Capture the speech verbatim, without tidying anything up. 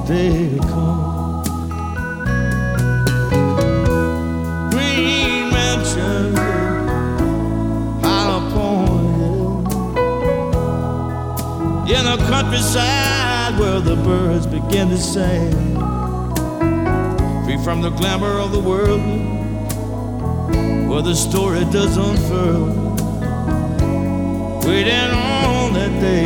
day come. Green mansions high upon a hill, in a countryside where the birds begin to sing, free from the glamour of the world, where the story does unfurl, waiting on that day